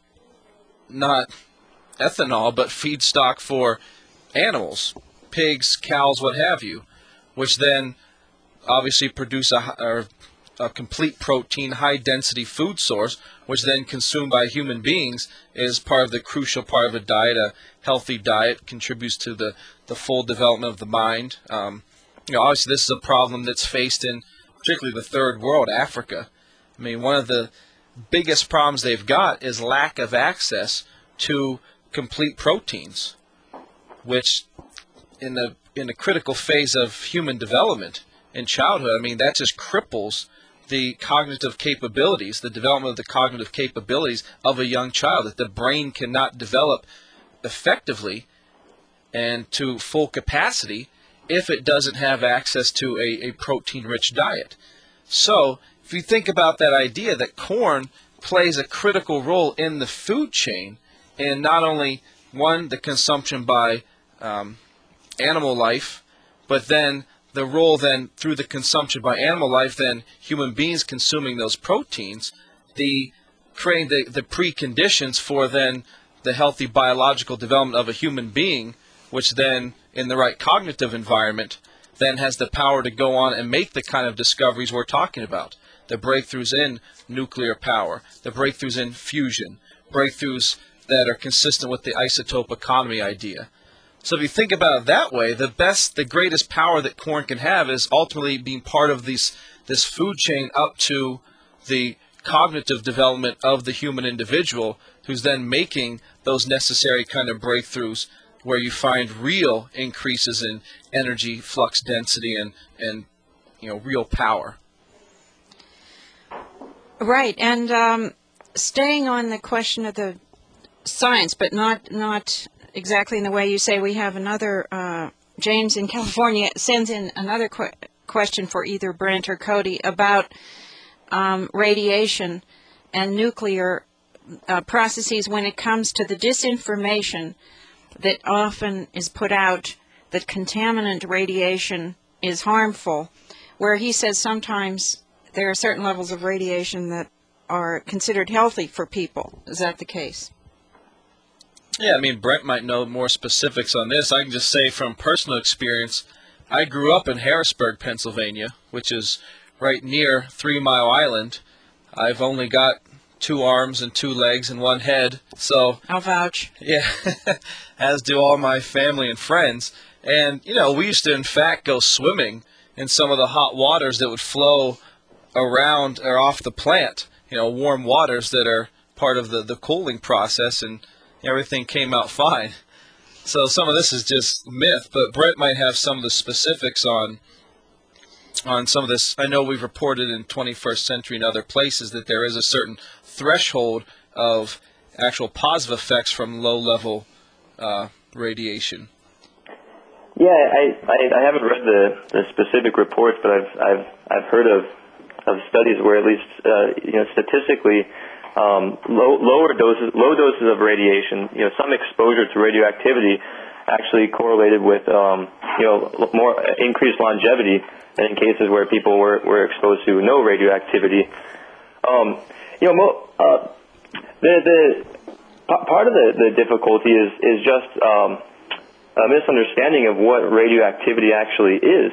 S2: not ethanol, but feedstock for animals, pigs, cows, what have you, which then obviously produce a, a, a complete protein, high-density food source, which then consumed by human beings is part of the crucial part of a diet. A healthy diet contributes to the, the full development of the mind. Um, you know, obviously, this is a problem that's faced in particularly the third world, Africa. I mean, one of the biggest problems they've got is lack of access to complete proteins, which in the in the critical phase of human development in childhood, I mean, that just cripples the cognitive capabilities, the development of the cognitive capabilities of a young child, that the brain cannot develop effectively and to full capacity if it doesn't have access to a, a protein-rich diet. So if you think about that idea that corn plays a critical role in the food chain, in not only, one, the consumption by um, animal life, but then the role then through the consumption by animal life, then human beings consuming those proteins, the creating the, the preconditions for then the healthy biological development of a human being which then, in the right cognitive environment, then has the power to go on and make the kind of discoveries we're talking about. The breakthroughs in nuclear power, the breakthroughs in fusion, breakthroughs that are consistent with the isotope economy idea. So if you think about it that way, the best, the greatest power that corn can have is ultimately being part of these, this food chain up to the cognitive development of the human individual, who's then making those necessary kind of breakthroughs where you find real increases in energy, flux density, and, and you know, real power.
S1: Right, and um, staying on the question of the science, but not not exactly in the way you say, we have another, uh, James in California sends in another qu- question for either Brent or Cody about um, radiation and nuclear uh, processes when it comes to the disinformation that often is put out that contaminant radiation is harmful, where he says sometimes there are certain levels of radiation that are considered healthy for people. Is that the case?
S2: Yeah, I mean, Brent might know more specifics on this. I can just say from personal experience, I grew up in Harrisburg, Pennsylvania, which is right near Three Mile Island. I've only got two arms and two legs and one head, so...
S1: I'll vouch.
S2: Yeah, as do all my family and friends. And, you know, we used to, in fact, go swimming in some of the hot waters that would flow around or off the plant, you know, warm waters that are part of the, the cooling process, and everything came out fine. So some of this is just myth, but Brent might have some of the specifics on on some of this. I know we've reported in twenty-first Century and other places that there is a certain threshold of actual positive effects from low-level uh, radiation.
S3: Yeah, I, I, I haven't read the, the specific reports, but I've I've I've heard of of studies where at least uh, you know statistically um, low, lower doses low doses of radiation, you know, some exposure to radioactivity actually correlated with um, you know more increased longevity than in cases where people were, were exposed to no radioactivity. Um, you know, mo- uh, the the p- part of the, the difficulty is is just um, a misunderstanding of what radioactivity actually is,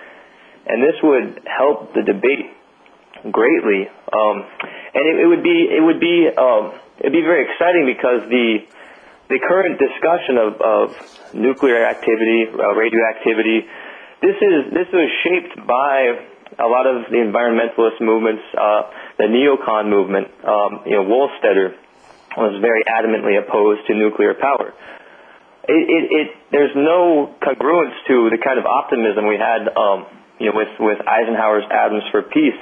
S3: and this would help the debate greatly. Um, and it, it would be it would be um, it'd be very exciting because the the current discussion of, of nuclear activity, uh, radioactivity, this is this was shaped by a lot of the environmentalist movements. Uh, the neocon movement, um, you know, Wohlstetter was very adamantly opposed to nuclear power. It, it, it there's no congruence to the kind of optimism we had, um, you know, with with Eisenhower's Atoms for Peace.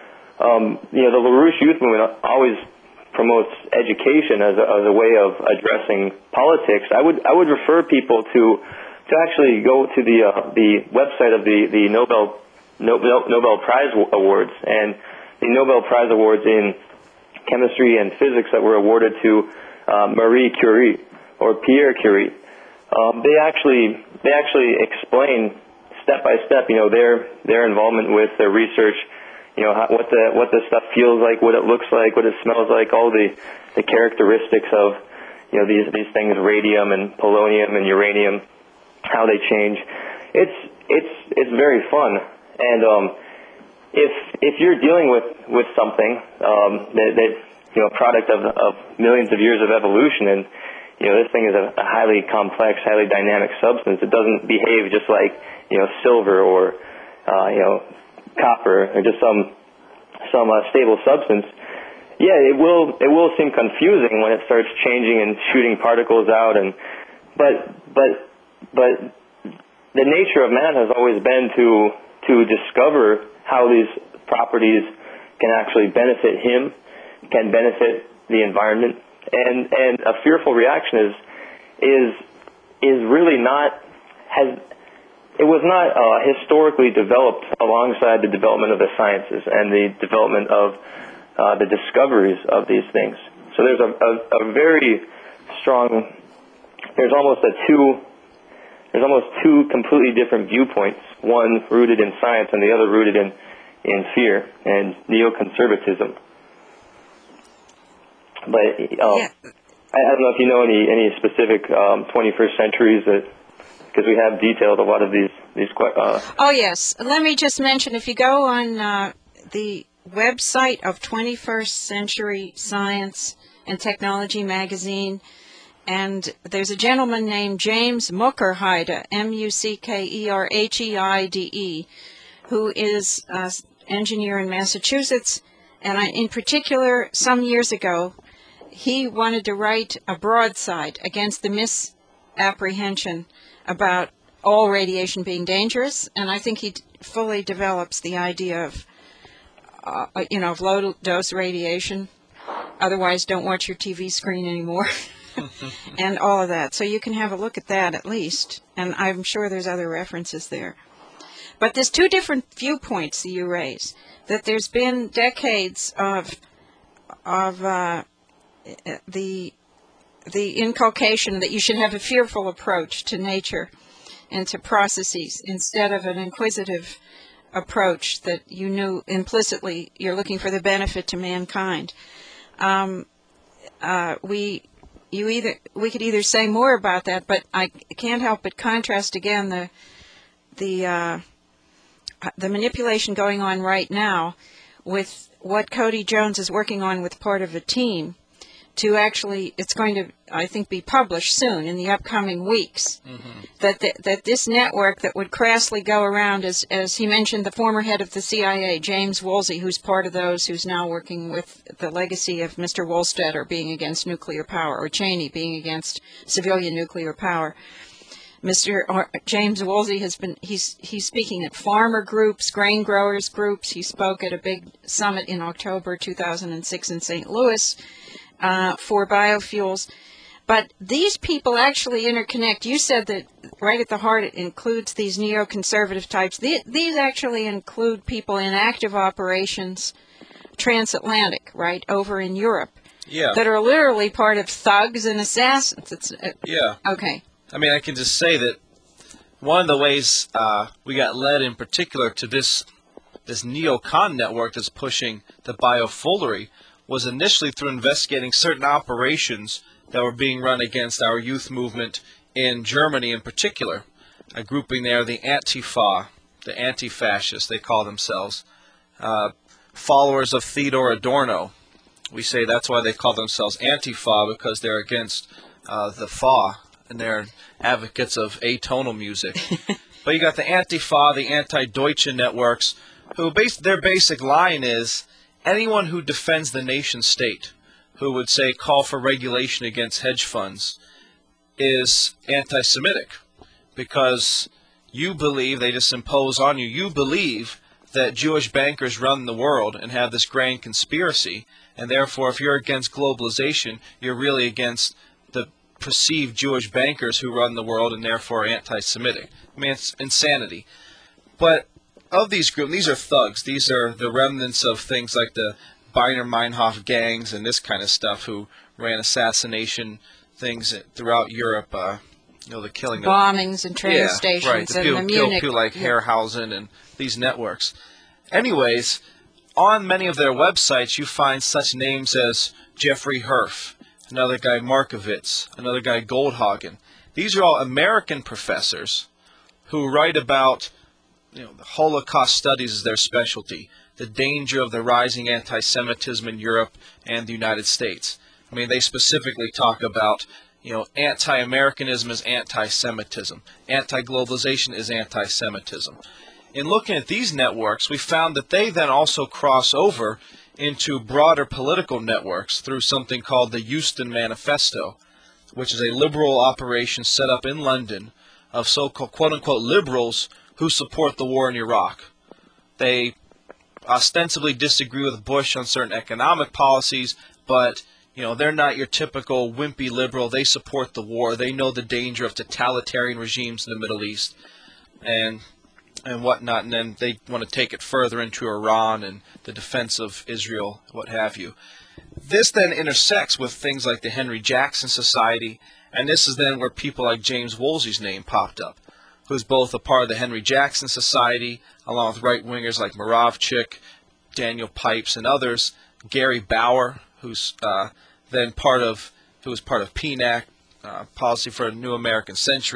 S3: Um, you know, the LaRouche Youth Movement always promotes education as a, as a way of addressing politics. I would I would refer people to to actually go to the uh, the website of the the Nobel Nobel Nobel Prize Awards, and the Nobel Prize Awards in chemistry and physics that were awarded to uh, Marie Curie or Pierre Curie. Um, they actually they actually explain step by step, you know, their their involvement with their research. You know, how, what the what the stuff feels like, what it looks like, what it smells like, all the the characteristics of, you know, these these things, radium and polonium and uranium, how they change. It's it's it's very fun, and um, if if you're dealing with with something um, that, that you know, product of of millions of years of evolution, and you know, this thing is a, a highly complex, highly dynamic substance. It doesn't behave just like, you know, silver or uh, you know, copper or just some some uh, stable substance. Yeah, it will it will seem confusing when it starts changing and shooting particles out, and but but but the nature of man has always been to to discover how these properties can actually benefit him, can benefit the environment, and and a fearful reaction is is is really not has. It was not uh, historically developed alongside the development of the sciences and the development of uh, the discoveries of these things. So there's a, a, a very strong, there's almost a two, there's almost two completely different viewpoints, one rooted in science and the other rooted in, in fear and neoconservatism. But um,
S1: yeah.
S3: I, I don't know if you know any, any specific um, twenty-first centuries that because we have detailed a lot of these these. que- Uh,
S1: Oh, yes. Let me just mention, if you go on uh, the website of twenty-first Century Science and Technology magazine, and there's a gentleman named James Muckerheide, M U C K E R H E I D E, who is an engineer in Massachusetts. And I, in particular, some years ago, he wanted to write a broadside against the misapprehension about all radiation being dangerous. And I think he d- fully develops the idea of, uh, you know, of low-dose radiation. Otherwise, don't watch your T V screen anymore. And all of that. So you can have a look at that at least. And I'm sure there's other references there. But there's two different viewpoints that you raise. That there's been decades of of uh, the the inculcation that you should have a fearful approach to nature and to processes instead of an inquisitive approach that you knew implicitly you're looking for the benefit to mankind. Um, uh, we you either we could either say more about that, but I can't help but contrast again the the uh, the manipulation going on right now with what Cody Jones is working on with part of a team to actually, it's going to, I think, be published soon in the upcoming weeks, mm-hmm. that the, that this network that would crassly go around, as, as he mentioned, the former head of the C I A, James Woolsey, who's part of those who's now working with the legacy of Mister Wohlstetter being against nuclear power, or Cheney being against civilian nuclear power. Mister Ar- James Woolsey has been, he's he's speaking at farmer groups, grain growers groups. He spoke at a big summit in October two thousand six in Saint Louis uh, for biofuels. But these people actually interconnect. You said that right at the heart it includes these neoconservative types. The, these actually include people in active operations transatlantic, right, over in Europe.
S2: Yeah.
S1: That are literally part of thugs and assassins. It's, uh,
S2: yeah.
S1: Okay.
S2: I mean, I can just say that one of the ways uh, we got led in particular to this this neocon network that's pushing the biofoolery was initially through investigating certain operations that were being run against our youth movement in Germany in particular. A grouping there, the Antifa, the anti-fascists, they call themselves, uh, followers of Theodor Adorno. We say that's why they call themselves Antifa, because they're against uh, the Fa. And they're advocates of atonal music. But you got the Antifa, the anti-Deutsche networks, who base, their basic line is anyone who defends the nation state, who would say call for regulation against hedge funds, is anti-Semitic. Because you believe, they just impose on you, you believe that Jewish bankers run the world and have this grand conspiracy, and therefore if you're against globalization, you're really against the perceived Jewish bankers who run the world and therefore anti-Semitic. I mean, it's insanity. But of these groups, these are thugs. These are the remnants of things like the Baader Meinhof gangs and this kind of stuff who ran assassination things throughout Europe. Uh, you know, the killing
S1: bombings
S2: of,
S1: and train
S2: yeah,
S1: stations
S2: right, the
S1: and
S2: people,
S1: the Munich.
S2: people like
S1: yeah.
S2: Herrhausen and these networks. Anyways, on many of their websites, you find such names as Jeffrey Herf, another guy Markovitz, another guy Goldhagen. These are all American professors who write about, you know, the Holocaust studies is their specialty, the danger of the rising anti-Semitism in Europe and the United States. I mean, they specifically talk about, you know, anti-Americanism is anti-Semitism, anti-globalization is anti-Semitism. In looking at these networks, we found that they then also cross over into broader political networks through something called the Euston Manifesto, which is a liberal operation set up in London of so-called quote-unquote liberals who support the war in Iraq. They ostensibly disagree with Bush on certain economic policies, but you know, they're not your typical wimpy liberal. They support the war. They know the danger of totalitarian regimes in the Middle East and and whatnot, and then they want to take it further into Iran and the defense of Israel, what have you. This then intersects with things like the Henry Jackson Society, and this is then where people like James Woolsey's name popped up, who's both a part of the Henry Jackson Society, along with right-wingers like Moravchik, Daniel Pipes, and others, Gary Bauer, who's uh, then part of, who was part of P N A C, uh, Policy for a New American Century,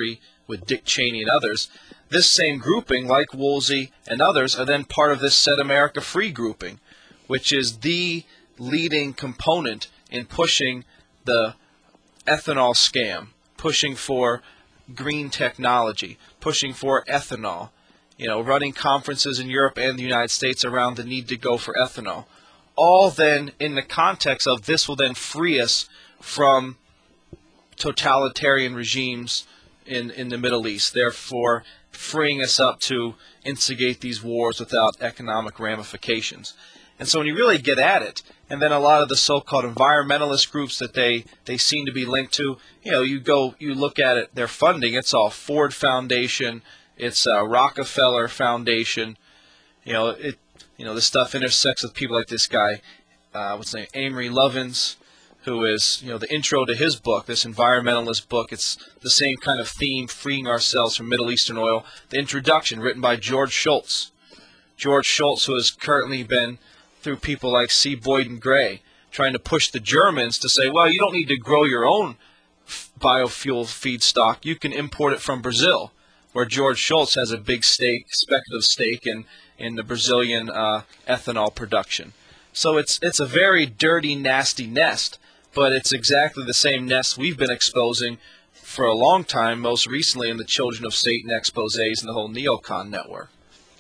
S2: with Dick Cheney and others. This same grouping, like Woolsey and others, are then part of this Set America Free grouping, which is the leading component in pushing the ethanol scam, pushing for green technology, pushing for ethanol, you know, running conferences in Europe and the United States around the need to go for ethanol. All then in the context of this will then free us from totalitarian regimes in, in the Middle East, therefore freeing us up to instigate these wars without economic ramifications. And so when you really get at it, and then a lot of the so-called environmentalist groups that they, they seem to be linked to, you know, you go, you look at it, their funding, it's all Ford Foundation, it's uh, Rockefeller Foundation, you know, it, you know, this stuff intersects with people like this guy, uh, what's his name, Amory Lovins, who is, you know, the intro to his book, this environmentalist book. It's the same kind of theme, freeing ourselves from Middle Eastern oil. The introduction, written by George Shultz. George Shultz, who has currently been through people like C. Boyden Gray, trying to push the Germans to say, well, you don't need to grow your own biofuel feedstock. You can import it from Brazil, where George Shultz has a big stake, speculative stake in, in the Brazilian uh, ethanol production. So it's it's a very dirty, nasty nest, but it's exactly the same nest we've been exposing for a long time, most recently in the Children of Satan exposés and the whole neocon network.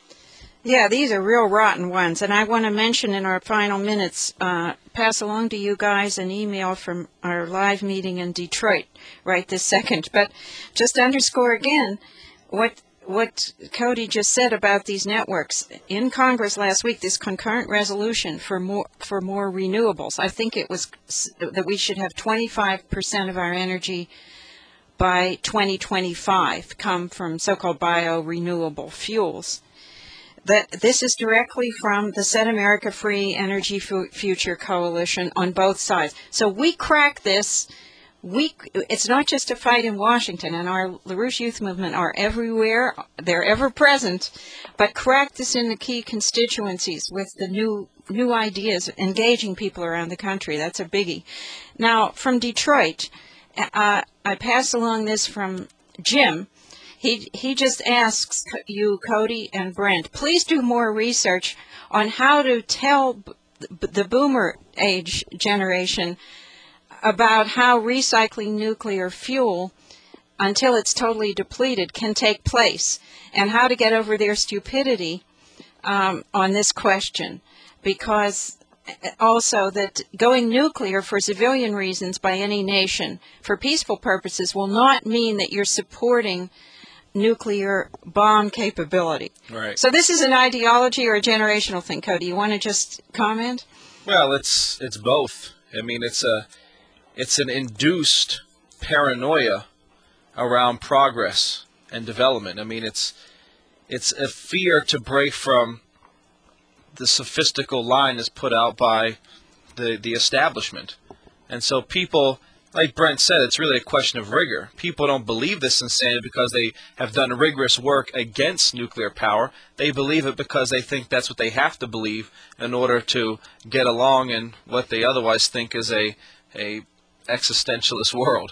S1: Yeah, these are real rotten ones. And I want to mention in our final minutes, uh, pass along to you guys an email from our live meeting in Detroit right this second. But just to underscore again what what Cody just said about these networks. In Congress last week, this concurrent resolution for more for more renewables, I think it was that we should have twenty-five percent of our energy by twenty twenty-five come from so-called bio-renewable fuels. That this is directly from the Set America Free Energy F- Future Coalition on both sides. So we crack this. We, it's not just a fight in Washington, and our LaRouche Youth Movement are everywhere. They're ever present, but crack this in the key constituencies with the new new ideas, engaging people around the country. That's a biggie. Now, from Detroit, uh, I pass along this from Jim. He he just asks you, Cody and Brent, please do more research on how to tell b- the boomer age generation about how recycling nuclear fuel until it's totally depleted can take place, and how to get over their stupidity um, on this question. Because also that going nuclear for civilian reasons by any nation for peaceful purposes will not mean that you're supporting nuclear bomb capability.
S2: Right.
S1: So this is an ideology or a generational thing, Cody. You want to just comment?
S2: Well, it's it's both. I mean, it's a it's an induced paranoia around progress and development. I mean, it's it's a fear to break from the sophistical line that's put out by the the establishment. And so people, like Brent said, it's really a question of rigor. People don't believe this insanity because they have done rigorous work against nuclear power. They believe it because they think that's what they have to believe in order to get along in what they otherwise think is a a existentialist world.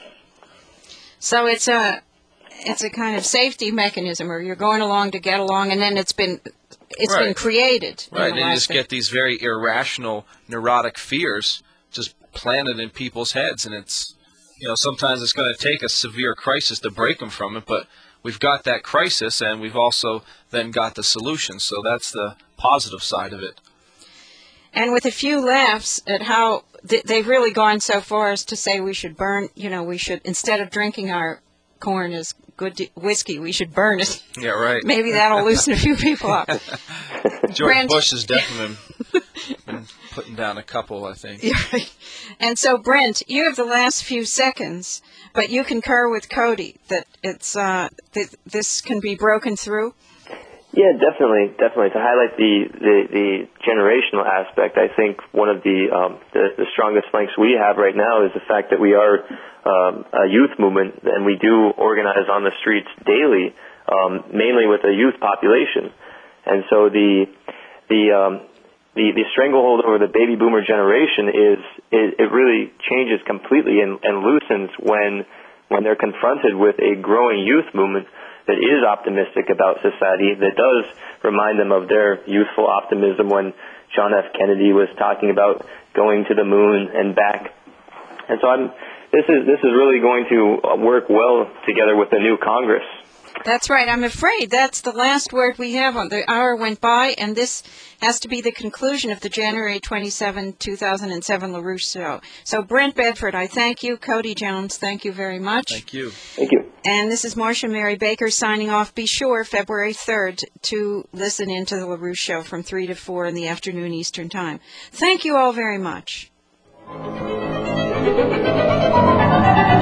S1: So it's a it's a kind of safety mechanism, or you're going along to get along, and then it's been it's
S2: Right.
S1: been created.
S2: Right, and you
S1: last
S2: just
S1: thing.
S2: get these very irrational, neurotic fears just planted in people's heads, and it's, you know, sometimes it's going to take a severe crisis to break them from it, but we've got that crisis, and we've also then got the solution, so that's the positive side of it.
S1: And with a few laughs at how th- they've really gone so far as to say we should burn, you know, we should, instead of drinking our corn as good d- whiskey, we should burn it.
S2: Yeah, right.
S1: Maybe that'll loosen a few people up.
S2: George
S1: Brent-
S2: Bush has definitely been, been putting down a couple, I think.
S1: Yeah, right. And so, Brent, you have the last few seconds, but you concur with Cody that it's uh, that this can be broken through.
S3: Yeah, definitely, definitely. To highlight the, the, the generational aspect, I think one of the, um, the the strongest links we have right now is the fact that we are um, a youth movement, and we do organize on the streets daily, um, mainly with a youth population. And so the the um, the, the stranglehold over the baby boomer generation is it, it really changes completely and, and loosens when when they're confronted with a growing youth movement that is optimistic about society, that does remind them of their youthful optimism when John F. Kennedy was talking about going to the moon and back. And so I'm, this is this is really going to work well together with the new Congress.
S1: That's right. I'm afraid that's the last word we have on. The hour went by, and this has to be the conclusion of the January twenty-seventh, two thousand seven LaRouche show. So, Brent Bedford, I thank you. Cody Jones, thank you very much.
S2: Thank you.
S3: Thank you.
S1: And this is Marcia Mary Baker signing off. Be sure, February third, to listen into the LaRouche show from three to four in the afternoon Eastern Time. Thank you all very much.